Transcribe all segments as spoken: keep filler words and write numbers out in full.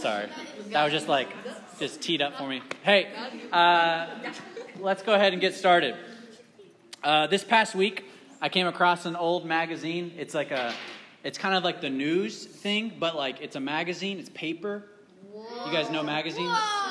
Sorry. That was just like, just teed up for me. Hey, uh, let's go ahead and get started. Uh, this past week, I came across an old magazine. It's like a, it's kind of like the news thing, but like it's a magazine. It's paper. You guys know magazines?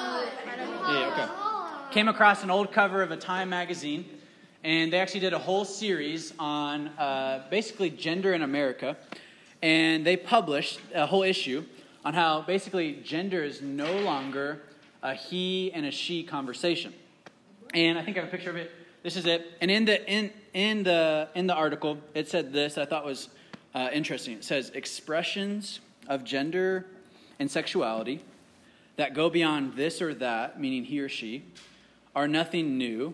Yeah, okay. Came across an old cover of a Time magazine, and they actually did a whole series on uh, basically gender in America. And they published a whole issue on how basically gender is no longer a he and a she conversation. And I think I have a picture of it. This is it. And in the in in the in the article, it said this that I thought was uh, interesting. It says expressions of gender and sexuality that go beyond this or that, meaning he or she, are nothing new,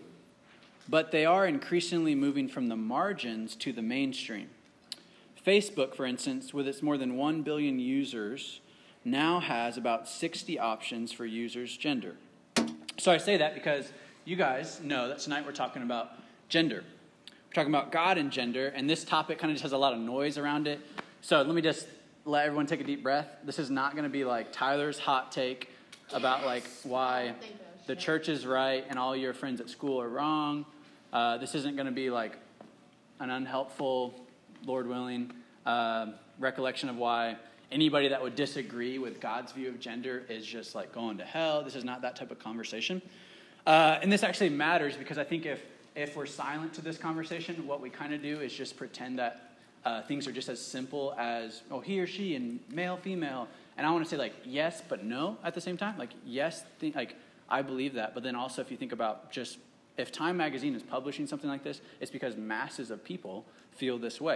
but they are increasingly moving from the margins to the mainstream. Facebook, for instance, with its more than one billion users, now has about sixty options for users' gender. So I say that because you guys know that tonight we're talking about gender. We're talking about God and gender, and this topic kind of just has a lot of noise around it. So let me just let everyone take a deep breath. This is not going to be like Tyler's hot take about like why the church is right and all your friends at school are wrong. Uh, this isn't going to be like an unhelpful, Lord willing, uh, recollection of why anybody that would disagree with God's view of gender is just like going to hell. This is not that type of conversation. Uh, and this actually matters because I think if, if we're silent to this conversation, what we kind of do is just pretend that uh, things are just as simple as, oh, he or she and male, female. And I want to say like yes, but no at the same time. Like yes, th- like I believe that. But then also if you think about just if Time Magazine is publishing something like this, it's because masses of people feel this way.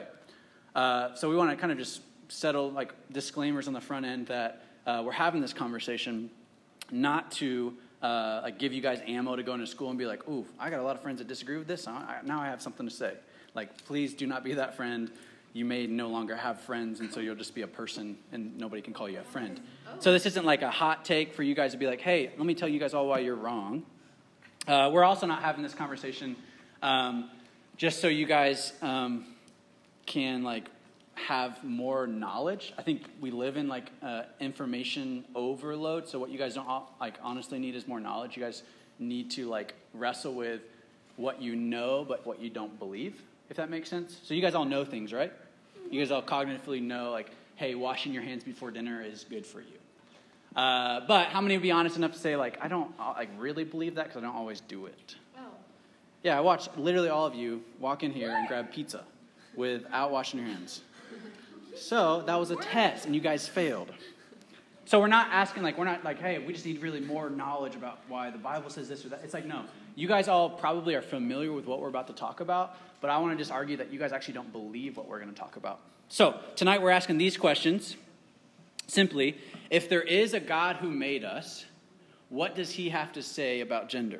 Uh, so we want to kind of just settle like disclaimers on the front end that uh, we're having this conversation not to uh, like give you guys ammo to go into school and be like, ooh, I got a lot of friends that disagree with this. So I, now I have something to say. Like, please do not be that friend. You may no longer have friends, and so you'll just be a person, and nobody can call you a friend. So this isn't like a hot take for you guys to be like, hey, let me tell you guys all why you're wrong. Uh, we're also not having this conversation um, just so you guys um, can like have more knowledge. I think we live in like uh, information overload. So what you guys don't like honestly need is more knowledge. You guys need to like wrestle with what you know, but what you don't believe, if that makes sense. So you guys all know things, right? You guys all cognitively know like, hey, washing your hands before dinner is good for you. Uh, but how many would be honest enough to say, like, I don't like really believe that because I don't always do it? Oh. Yeah, I watched literally all of you walk in here and grab pizza without washing your hands. So that was a test, and you guys failed. So we're not asking, like, we're not like, hey, we just need really more knowledge about why the Bible says this or that. It's like, no, you guys all probably are familiar with what we're about to talk about, but I want to just argue that you guys actually don't believe what we're going to talk about. So tonight we're asking these questions. Simply, if there is a God who made us, what does he have to say about gender?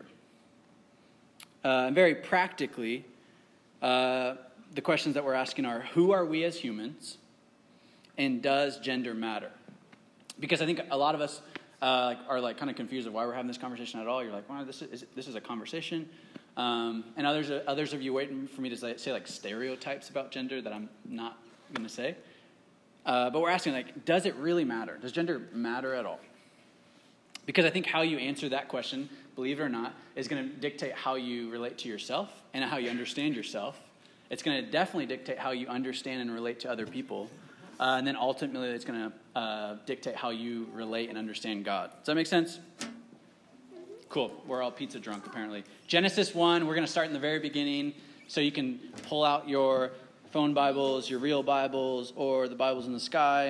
Uh, and very practically, uh, the questions that we're asking are, who are we as humans? And does gender matter? Because I think a lot of us uh, are like kind of confused of why we're having this conversation at all. You're like, wow, this is this is a conversation. Um, and others others of you waiting for me to say, say like stereotypes about gender that I'm not going to say. Uh, but we're asking, like, does it really matter? Does gender matter at all? Because I think how you answer that question, believe it or not, is going to dictate how you relate to yourself and how you understand yourself. It's going to definitely dictate how you understand and relate to other people. Uh, and then ultimately, it's going to uh, dictate how you relate and understand God. Does that make sense? Cool. We're all pizza drunk, apparently. Genesis one, we're going to start in the very beginning. So you can pull out your phone Bibles, your real Bibles, or the Bibles in the sky.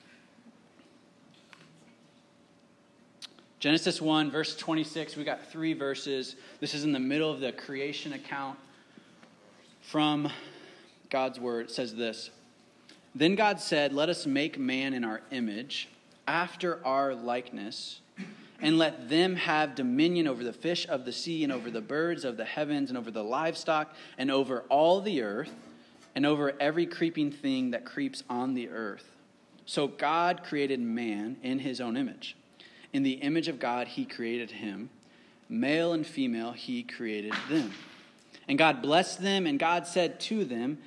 Genesis one, verse twenty-six. We got three verses. This is in the middle of the creation account from God's word. It says this. Then God said, let us make man in our image, after our likeness, and let them have dominion over the fish of the sea, and over the birds of the heavens, and over the livestock, and over all the earth, and over every creeping thing that creeps on the earth. So God created man in his own image. In the image of God he created him. Male and female he created them. And God blessed them, and God said to them,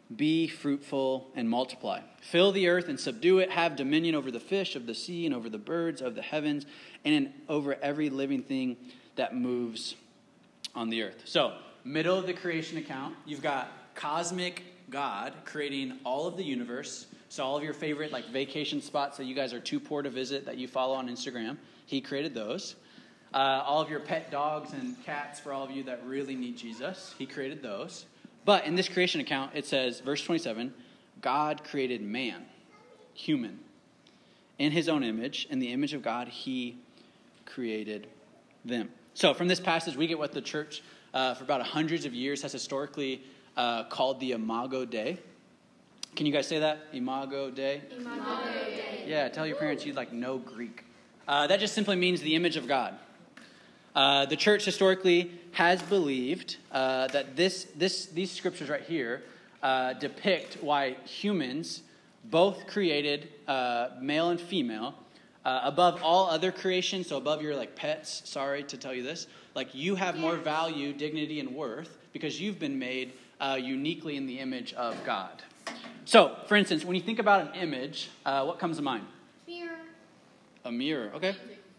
Be fruitful and multiply. Fill the earth and subdue it. Have dominion over the fish of the sea and over the birds of the heavens and over every living thing that moves on the earth. So, middle of the creation account, you've got cosmic God creating all of the universe. So all of your favorite like vacation spots that you guys are too poor to visit that you follow on Instagram, he created those. Uh, all of your pet dogs and cats for all of you that really need Jesus, he created those. But in this creation account, it says, verse twenty-seven, God created man, human, in his own image. In the image of God, he created them. So from this passage, we get what the church uh, for about hundreds of years has historically uh, called the Imago Dei. Can you guys say that? Imago Dei? Imago Dei. Yeah, tell your parents you like know Greek. Uh, that just simply means the image of God. Uh, the church historically has believed uh, that this, this, these scriptures right here uh, depict why humans, both created uh, male and female, uh, above all other creation, so above your like pets, sorry to tell you this, like you have more value, dignity, and worth because you've been made uh, uniquely in the image of God. So, for instance, when you think about an image, uh, what comes to mind? Mirror. A mirror, okay.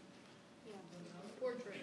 Portrait.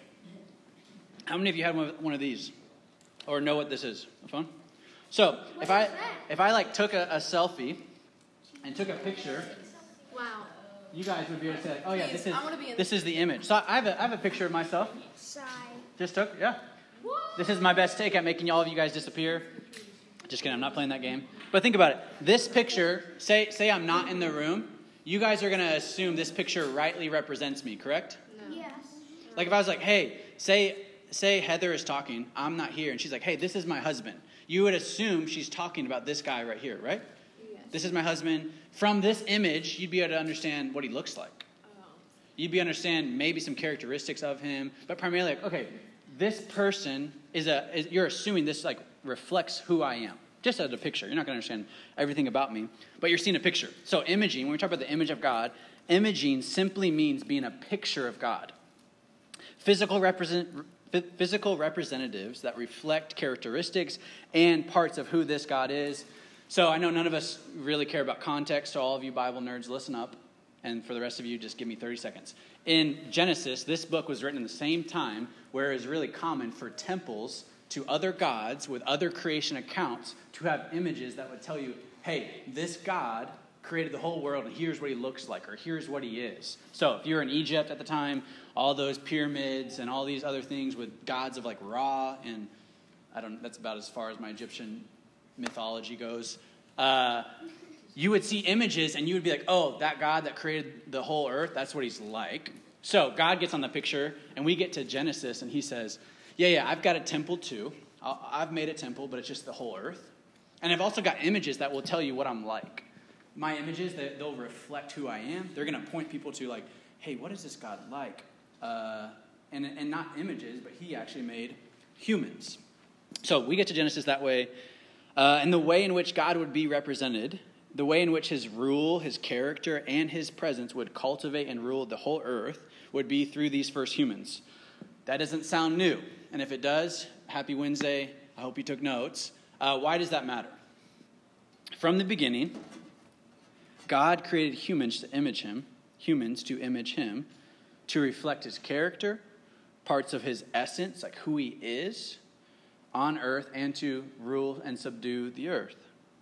How many of you had one of, one of these, or know what this is? A phone. So What if I is that? if I like took a, a selfie and took a picture, Wow. you guys would be able to say, like, "Oh yeah, this is I wanna be in this is the image." So I have a I have a picture of myself. Shy. Just took, yeah. This is my best take at making all of you guys disappear. Just kidding, I'm not playing that game. But think about it. This picture, say say I'm not in the room. You guys are going to assume this picture rightly represents me, correct? No. Yes. Like if I was like, hey, say say Heather is talking, I'm not here, and she's like, hey, this is my husband. You would assume she's talking about this guy right here, right? Yes. This is my husband. From this image, you'd be able to understand what he looks like. Oh. You'd be able to understand maybe some characteristics of him, but primarily like, okay, this person is a, is, you're assuming this like reflects who I am. Just as a picture. You're not going to understand everything about me, but you're seeing a picture. So imaging, when we talk about the image of God, imaging simply means being a picture of God. Physical represent, physical representatives that reflect characteristics and parts of who this God is. So I know none of us really care about context, so all of you Bible nerds, listen up. And for the rest of you, just give me thirty seconds. In Genesis, this book was written in the same time where it was really common for temples to other gods with other creation accounts to have images that would tell you, hey, this God created the whole world and here's what he looks like or here's what he is. So if you're in Egypt at the time, all those pyramids and all these other things with gods of like Ra and I don't that's about as far as my Egyptian mythology goes. Uh, you would see images and you would be like, oh, that God that created the whole earth, that's what he's like. So God gets on the picture and we get to Genesis and he says, yeah, yeah, I've got a temple too. I've made a temple, but it's just the whole earth. And I've also got images that will tell you what I'm like. My images, they'll reflect who I am. They're going to point people to like, hey, what is this God like? Uh, and, and not images, but he actually made humans. So we get to Genesis that way. Uh, and the way in which God would be represented, the way in which his rule, his character, and his presence would cultivate and rule the whole earth would be through these first humans. That doesn't sound new. And if it does, happy Wednesday. I hope you took notes. Uh, why does that matter? From the beginning, God created humans to image him, humans to image him, to reflect his character, parts of his essence, like who he is, on earth, and to rule and subdue the earth.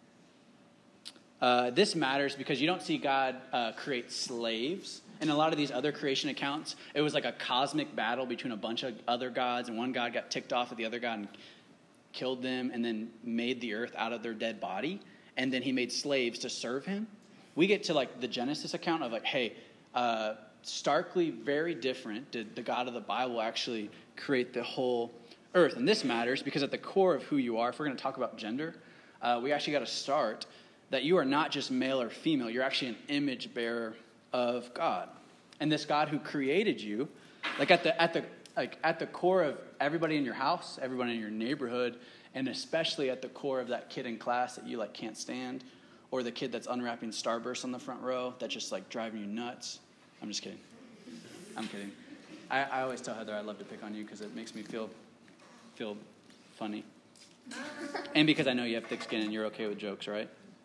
Uh, this matters because you don't see God uh, create slaves. In a lot of these other creation accounts, it was like a cosmic battle between a bunch of other gods, and one god got ticked off at the other god and killed them and then made the earth out of their dead body, and then he made slaves to serve him. We get to like the Genesis account of like, hey, uh, starkly very different did the God of the Bible actually create the whole earth. And this matters because at the core of who you are, if we're going to talk about gender, uh, we actually got to start that you are not just male or female, you're actually an image bearer of God. And this God who created you, like at the at the like at the core of everybody in your house, everybody in your neighborhood, and especially at the core of that kid in class that you like can't stand, or the kid that's unwrapping Starburst on the front row that's just like driving you nuts. I'm just kidding. I'm kidding. I, I always tell Heather I love to pick on you because it makes me feel feel funny. And because I know you have thick skin and you're okay with jokes, right?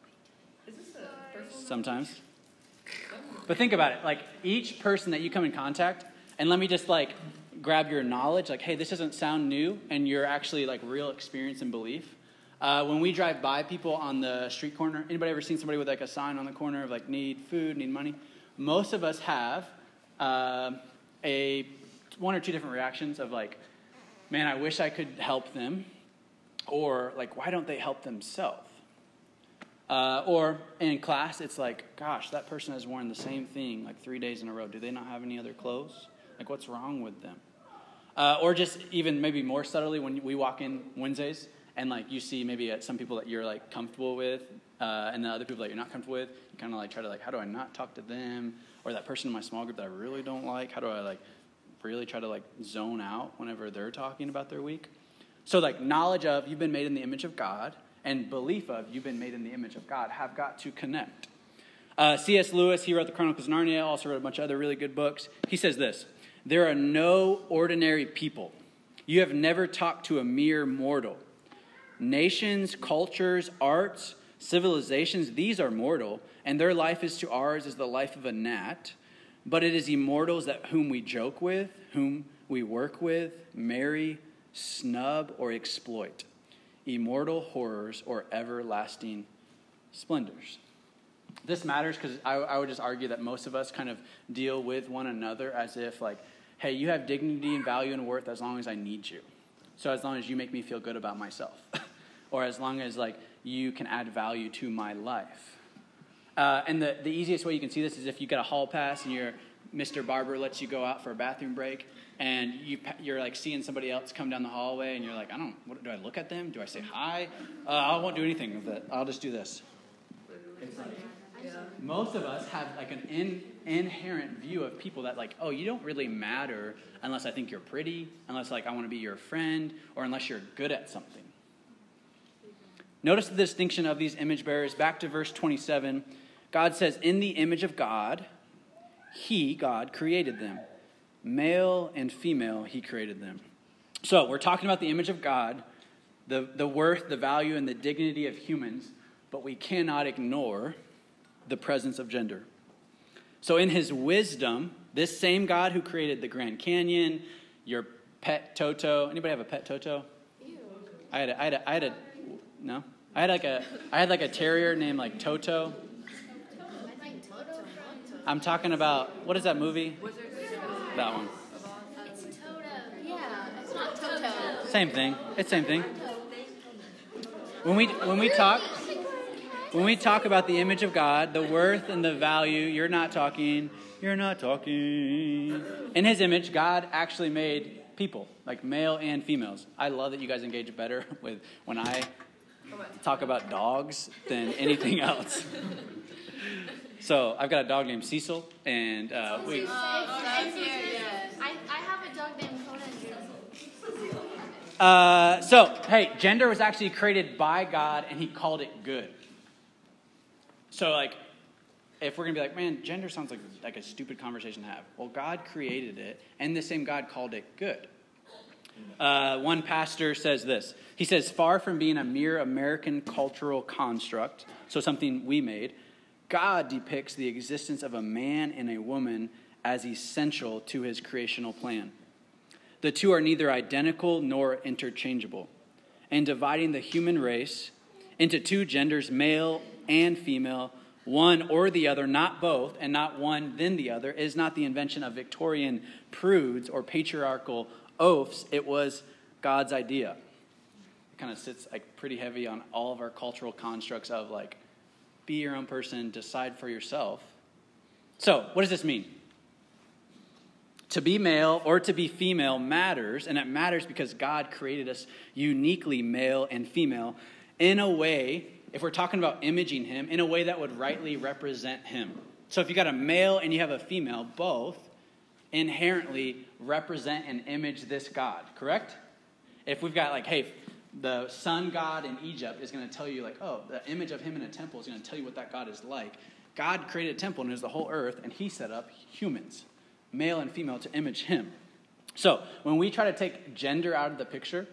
Sometimes. But think about it. Like, each person that you come in contact, and let me just, like, grab your knowledge. Like, hey, this doesn't sound new, and you're actually, like, real experience and belief. Uh, when we drive by people on the street corner, anybody ever seen somebody with, like, a sign on the corner of, like, need food, need money? Most of us have uh, a one or two different reactions of, like, man, I wish I could help them. Or, like, why don't they help themselves? Uh, or in class, it's like, gosh, that person has worn the same thing like three days in a row. Do they not have any other clothes? Like, what's wrong with them? Uh, or just even maybe more subtly when we walk in Wednesdays and, like, you see maybe some people that you're, like, comfortable with uh, and the other people that you're not comfortable with. You kind of, like, try to, like, how do I not talk to them? Or that person in my small group that I really don't like. How do I, like, really try to, like, zone out whenever they're talking about their week? So, like, knowledge of you've been made in the image of God and belief of you've been made in the image of God have got to connect. Uh, C S Lewis, he wrote the Chronicles of Narnia, also wrote a bunch of other really good books. He says this: there are no ordinary people. You have never talked to a mere mortal. Nations, cultures, arts, civilizations, these are mortal, and their life is to ours as the life of a gnat. But it is immortals that whom we joke with, whom we work with, marry, snub, or exploit. Immortal horrors or everlasting splendors. This matters because I, I would just argue that most of us kind of deal with one another as if, like, hey, you have dignity and value and worth as long as I need you. So as long as you make me feel good about myself. Or as long as, like, you can add value to my life. Uh, and the, the easiest way you can see this is if you got a hall pass and your Mister Barber lets you go out for a bathroom break. And you, you're, like, seeing somebody else come down the hallway, and you're like, I don't, what, do I look at them? Do I say hi? Uh, I won't do anything with it. I'll just do this. It's like, most of us have, like, an in, inherent view of people that, like, oh, you don't really matter unless I think you're pretty, unless, like, I want to be your friend, or unless you're good at something. Notice the distinction of these image bearers. Back to verse twenty-seven. God says, in the image of God, he, God, created them. Male and female, he created them. So we're talking about the image of God, the, the worth, the value, and the dignity of humans, but we cannot ignore the presence of gender. So in his wisdom, this same God who created the Grand Canyon, your pet Toto. Anybody have a pet Toto? Ew. I had a, I had a, I had a no? I had like a, I had like a terrier named like Toto. I'm talking about, what is that movie? That one. It's Toto. Yeah, it's not Toto. Same thing. It's same thing. When we when we talk when we talk about the image of God, the worth and the value, you're not talking. You're not talking. In his image, God actually made people, like male and females. I love that you guys engage better with when I talk about dogs than anything else. So I've got a dog named Cecil, and uh, we. Uh, I, I have a dog named Conan. Uh, so hey, gender was actually created by God, and He called it good. So like, if we're gonna be like, man, gender sounds like like a stupid conversation to have. Well, God created it, and the same God called it good. Uh, one pastor says this. He says, far from being a mere American cultural construct, so something we made, God depicts the existence of a man and a woman as essential to his creational plan. The two are neither identical nor interchangeable. And dividing the human race into two genders, male and female, one or the other, not both, and not one then the other, is not the invention of Victorian prudes or patriarchal oafs. It was God's idea. It kind of sits like pretty heavy on all of our cultural constructs of like, be your own person, decide for yourself. So, what does this mean? To be male or to be female matters, and it matters because God created us uniquely male and female in a way, if we're talking about imaging him, in a way that would rightly represent him. So if you got a male and you have a female, both inherently represent and image this God, correct? If we've got like, hey, the sun god in Egypt is going to tell you like, oh, the image of him in a temple is going to tell you what that God is like. God created a temple and it was the whole earth, and he set up humans, male and female, to image him. So when we try to take gender out of the picture,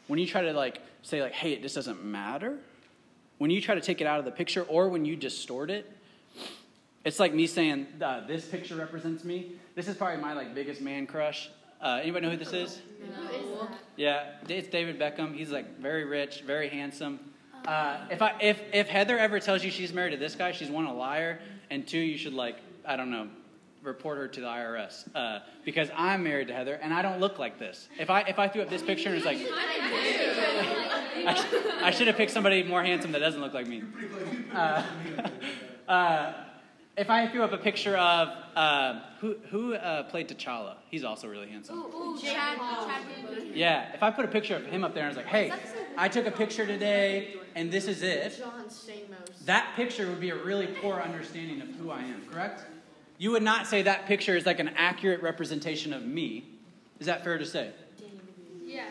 when you try to like say like, hey, it just doesn't matter, when you try to take it out of the picture or when you distort it, it's like me saying, uh, this picture represents me. This is probably my like biggest man crush. Uh, anybody know who this is? No. Yeah, it's David Beckham. He's like very rich, very handsome. Uh, if I if if Heather ever tells you she's married to this guy, she's one, a liar, and two, you should like, I don't know, report her to the I R S uh, because I'm married to Heather and I don't look like this. If I if I threw up this picture and it's like, I, sh- I should have picked somebody more handsome that doesn't look like me. Uh, uh, if I threw up a picture of uh, who who uh, played T'Challa, he's also really handsome. Ooh, ooh, Chad, Chad. Yeah, if I put a picture of him up there and I was like, hey, I took a picture today and this is it. John Stamos. That picture would be a really poor understanding of who I am, correct? You would not say that picture is like an accurate representation of me. Is that fair to say? Yes.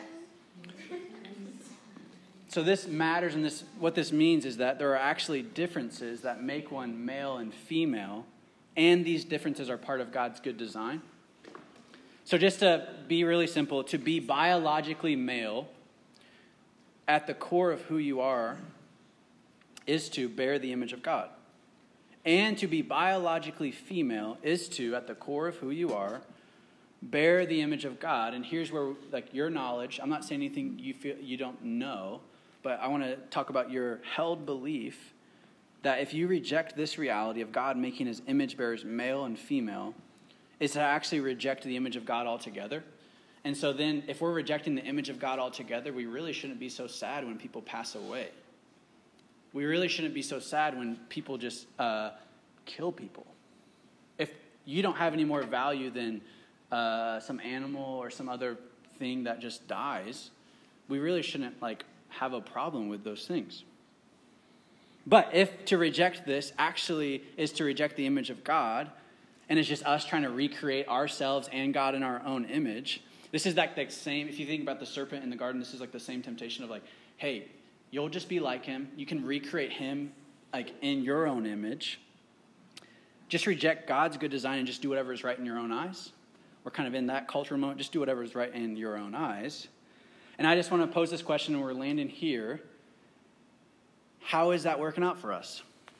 So this matters, and this what this means is that there are actually differences that make one male and female, and these differences are part of God's good design. So just to be really simple, to be biologically male, at the core of who you are, is to bear the image of God. And to be biologically female is to, at the core of who you are, bear the image of God. And here's where, like, your knowledge, I'm not saying anything you feel you don't know, but I want to talk about your held belief that if you reject this reality of God making his image bearers male and female, is to actually reject the image of God altogether. And so then, if we're rejecting the image of God altogether, we really shouldn't be so sad when people pass away. We really shouldn't be so sad when people just uh, kill people. If you don't have any more value than uh, some animal or some other thing that just dies, we really shouldn't like have a problem with those things. But if to reject this actually is to reject the image of God, and it's just us trying to recreate ourselves and God in our own image, this is like the same, if you think about the serpent in the garden, this is like the same temptation of like, hey, you'll just be like him. You can recreate him like in your own image. Just reject God's good design and just do whatever is right in your own eyes. We're kind of in that cultural moment. Just do whatever is right in your own eyes. And I just want to pose this question, and we're landing here. How is that working out for us?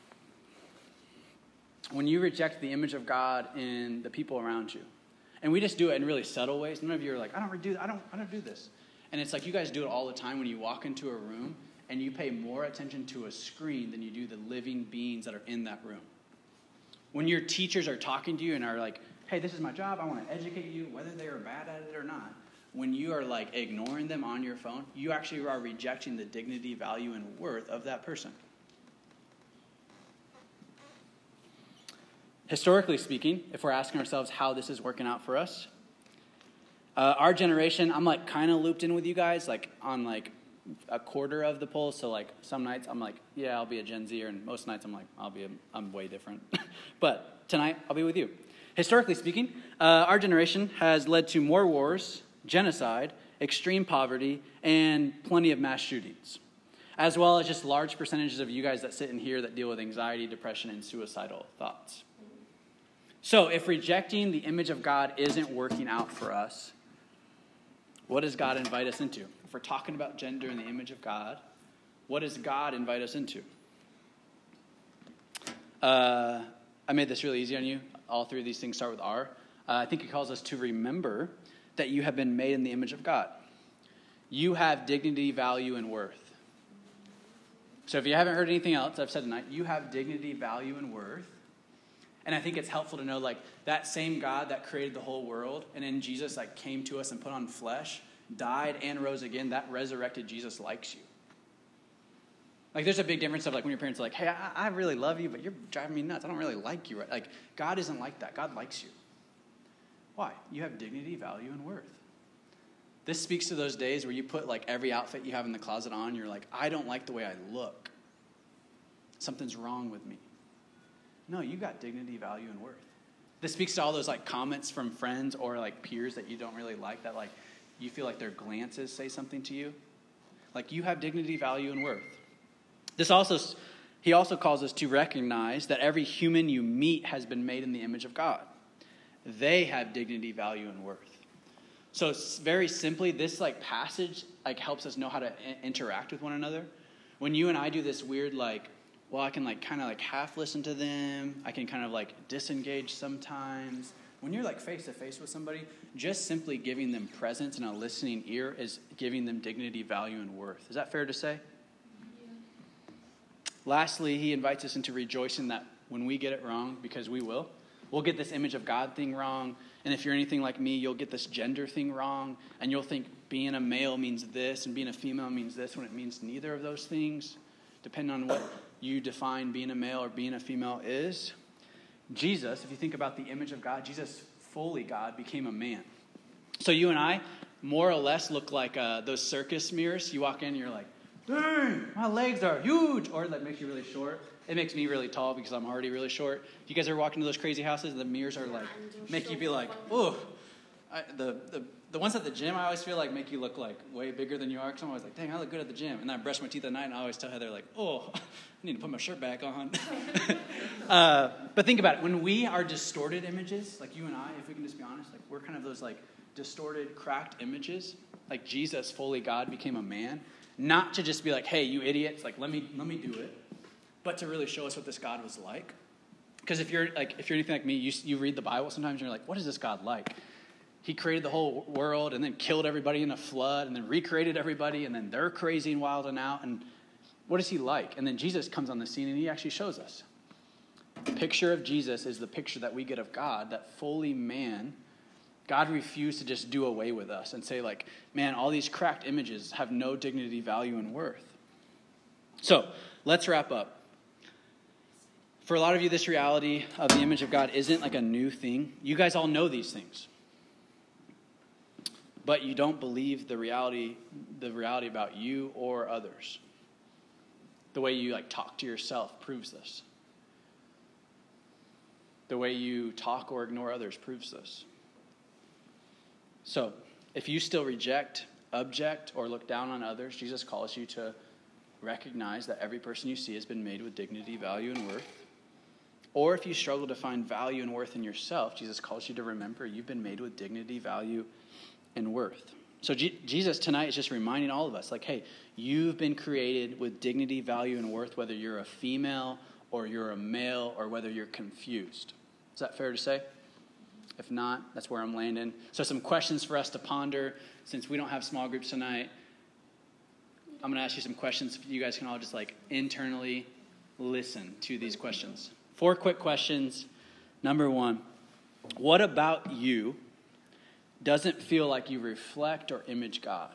When you reject the image of God in the people around you, and we just do it in really subtle ways. None of you are like, I don't do, I don't, I don't do this. And it's like you guys do it all the time when you walk into a room and you pay more attention to a screen than you do the living beings that are in that room. When your teachers are talking to you and are like, hey, this is my job, I want to educate you, whether they are bad at it or not. When you are like ignoring them on your phone, you actually are rejecting the dignity, value, and worth of that person. Historically speaking, if we're asking ourselves how this is working out for us, uh, our generation, I'm like kind of looped in with you guys, like on like a quarter of the poll. So like some nights I'm like, yeah, I'll be a Gen Zer, and most nights I'm like, I'll be, a, I'm way different. But tonight I'll be with you. Historically speaking, uh, our generation has led to more wars, genocide, extreme poverty, and plenty of mass shootings, as well as just large percentages of you guys that sit in here that deal with anxiety, depression, and suicidal thoughts. So if rejecting the image of God isn't working out for us, what does God invite us into? If we're talking about gender and the image of God, what does God invite us into? Uh, I made this really easy on you. All three of these things start with R. Uh, I think he calls us to remember that you have been made in the image of God. You have dignity, value, and worth. So if you haven't heard anything else I've said tonight, you have dignity, value, and worth. And I think it's helpful to know, like, that same God that created the whole world, and then Jesus, like, came to us and put on flesh, died and rose again, that resurrected Jesus likes you. Like, there's a big difference of, like, when your parents are like, hey, I, I really love you, but you're driving me nuts. I don't really like you. Right? Like, God isn't like that. God likes you. Why? You have dignity, value, and worth. This speaks to those days where you put, like, every outfit you have in the closet on. You're like, I don't like the way I look. Something's wrong with me. No, you got dignity, value, and worth. This speaks to all those like comments from friends or like peers that you don't really like, that like you feel like their glances say something to you. Like you have dignity, value, and worth. This also, he also calls us to recognize that every human you meet has been made in the image of God. They have dignity, value, and worth. So very simply, this like passage like helps us know how to I- interact with one another. When you and I do this weird like, well, I can like kind of like half listen to them. I can kind of like disengage sometimes. When you're like face to face with somebody, just simply giving them presence and a listening ear is giving them dignity, value, and worth. Is that fair to say? Yeah. Lastly, he invites us into rejoicing that when we get it wrong, because we will, we'll get this image of God thing wrong. And if you're anything like me, you'll get this gender thing wrong. And you'll think being a male means this and being a female means this when it means neither of those things, depending on what you define being a male or being a female is. Jesus, if you think about the image of God, Jesus, fully God, became a man. So you and I more or less look like uh, those circus mirrors. You walk in and you're like, dang, my legs are huge. Or that makes you really short. It makes me really tall because I'm already really short. If you guys ever walk into those crazy houses and the mirrors are like, make you be like, oh. The, the the ones at the gym, I always feel like make you look like way bigger than you are. Because I'm always like, dang, I look good at the gym. And then I brush my teeth at night and I always tell Heather like, oh, I need to put my shirt back on. uh, but think about it. When we are distorted images, like you and I, if we can just be honest, like we're kind of those like distorted, cracked images. Like Jesus, fully God, became a man. Not to just be like, hey, you idiots, like let me let me do it. But to really show us what this God was like. Because if you're like if you're anything like me, you you read the Bible sometimes and you're like, what is this God like? He created the whole world and then killed everybody in a flood and then recreated everybody and then they're crazy and wild and out. And what is he like? And then Jesus comes on the scene and he actually shows us. The picture of Jesus is the picture that we get of God, that fully man. God refused to just do away with us and say like, man, all these cracked images have no dignity, value, and worth. So let's wrap up. For a lot of you, this reality of the image of God isn't like a new thing. You guys all know these things. But you don't believe the reality, the reality about you or others. The way you like talk to yourself proves this. The way you talk or ignore others proves this. So, if you still reject, object, or look down on others, Jesus calls you to recognize that every person you see has been made with dignity, value, and worth. Or if you struggle to find value and worth in yourself, Jesus calls you to remember you've been made with dignity, value, and worth. So G- Jesus tonight is just reminding all of us, like, hey, you've been created with dignity, value, and worth, whether you're a female or you're a male or whether you're confused. Is that fair to say? If not, that's where I'm landing. So some questions for us to ponder. Since we don't have small groups tonight, I'm going to ask you some questions. You guys can all just like internally listen to these questions. Four quick questions. Number one, what about you doesn't feel like you reflect or image God?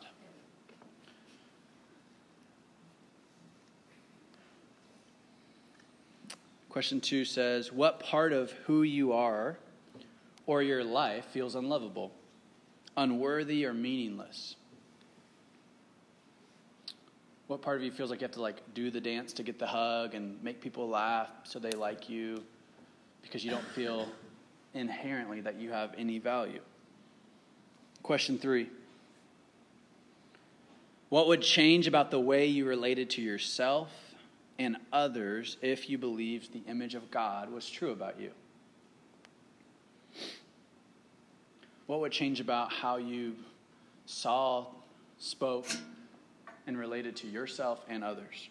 Question two says, what part of who you are or your life feels unlovable, unworthy, or meaningless? What part of you feels like you have to like do the dance to get the hug and make people laugh so they like you because you don't feel inherently that you have any value? Question three. What would change about the way you related to yourself and others if you believed the image of God was true about you? What would change about how you saw, spoke, and related to yourself and others?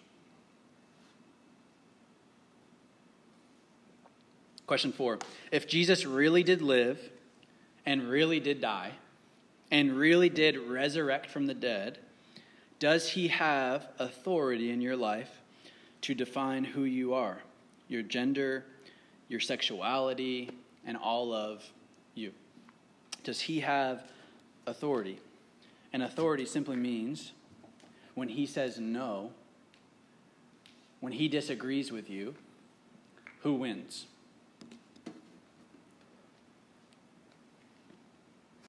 Question four. If Jesus really did live and really did die and really did resurrect from the dead, does he have authority in your life to define who you are, your gender, your sexuality, and all of you? Does he have authority? And authority simply means when he says no, when he disagrees with you, who wins?